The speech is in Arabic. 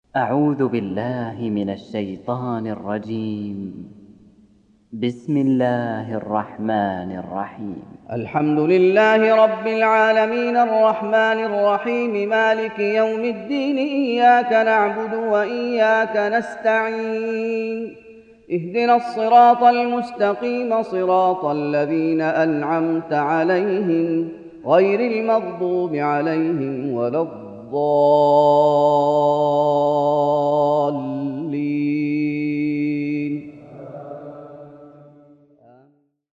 أعوذ بالله من الشيطان الرجيم. بسم الله الرحمن الرحيم. الحمد لله رب العالمين الرحمن الرحيم مالك يوم الدين إياك نعبد وإياك نستعين اهدنا الصراط المستقيم صراط الذين أنعمت عليهم غير المغضوب عليهم ولا الضالين.